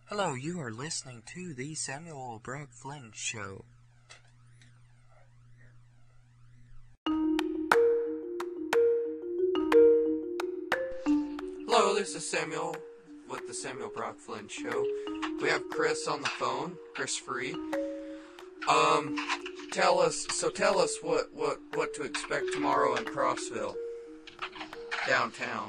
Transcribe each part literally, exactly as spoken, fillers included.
Hello, you are listening to the Samuel Brock Flynn Show. Hello, this is Samuel with the Samuel Brock Flynn Show. We have Chris on the phone, Chris Free. Um, tell us, so tell us what, what, what to expect tomorrow in Crossville, downtown.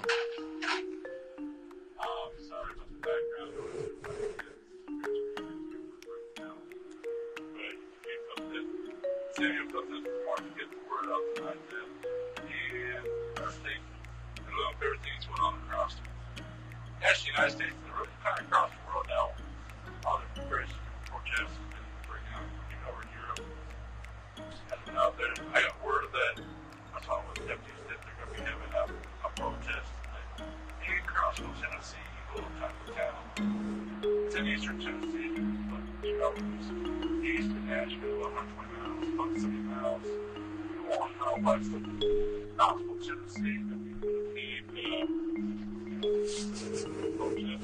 Samuel put this report to get the word out tonight, and everything, and look, everything's going on across the, actually, the United States, and really kind of across the world now. All the various protests have been breaking out, you know, over in Europe. Has been out there. I got word of that. I saw with deputies that they're going to be having a, a protest in Crossville, Tennessee, a little type of town. It's in eastern Tennessee, but you know, it's east of Nashville, one hundred twenty miles. one hundred seventy miles, on how much the Knoxville, Tennessee, that we would need uh, protest.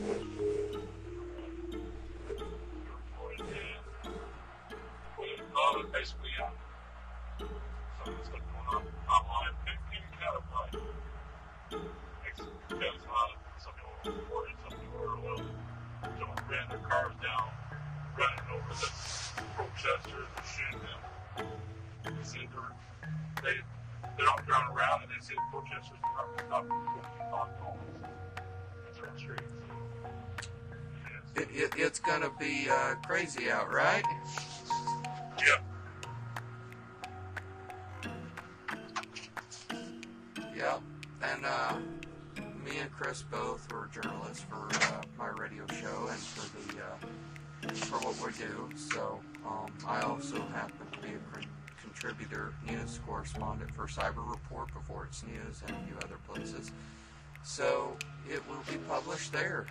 Well, it's basically uh, some of the stuff going on online. People kind of like, makes it depends on some people are reporting, some people are, well, someone ran their cars down, running over the protesters and shooting them. They say they're, they, they're not driving around and they say the protesters are not on the streets. It, it, it's gonna be uh, crazy out, right? Yeah. Yeah, and uh, me and Chris both were journalists for uh, my radio show and for the uh, for what we do. So um, I also happen to be a con- contributor, news correspondent for Cyber Report before it's news and a few other places. So it will be published there.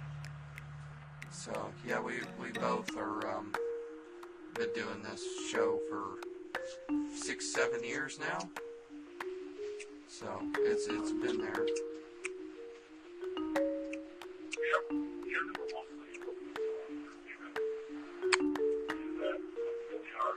So yeah, we we both are um, been doing this show for six, seven years now. So it's it's been there. Yep. You're the one thing. Even that really hard.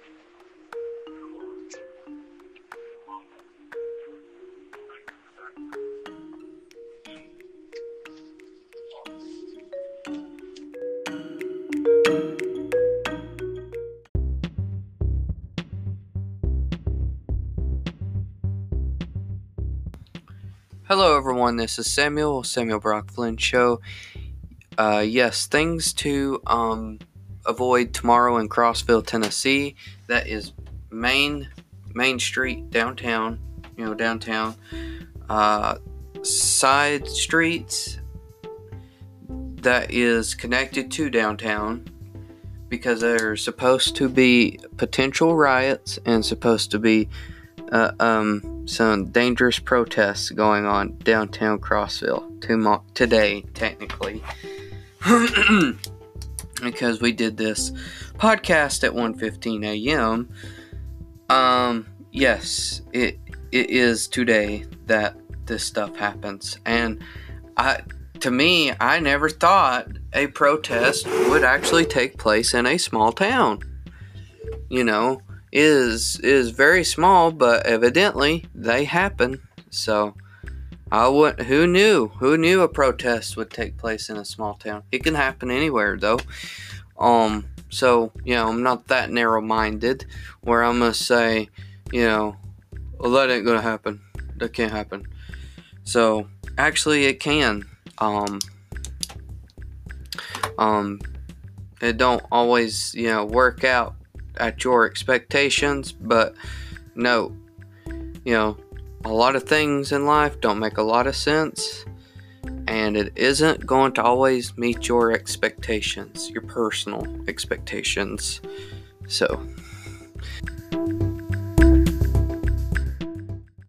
Hello everyone, this is Samuel, Samuel Brock Flynn Show. Uh, yes, things to um, avoid tomorrow in Crossville, Tennessee. That is Main Main Street, downtown, you know, downtown. Uh, side streets that is connected to downtown because there's supposed to be potential riots and supposed to be Uh, um, some dangerous protests going on downtown Crossville to- today, technically, because we did this podcast at one fifteen a.m. Um, yes, it it is today that this stuff happens, and I, to me, I never thought a protest would actually take place in a small town. You know. is is very small, but evidently they happen. So I would who knew who knew a protest would take place in a small town. It can happen anywhere though. Um so you know, I'm not that narrow-minded where I'm gonna say, you know, well, that ain't gonna happen, that can't happen. So actually it can. um um it don't always, you know, work out at your expectations, but no, you know, a lot of things in life don't make a lot of sense, and it isn't going to always meet your expectations, your personal expectations. So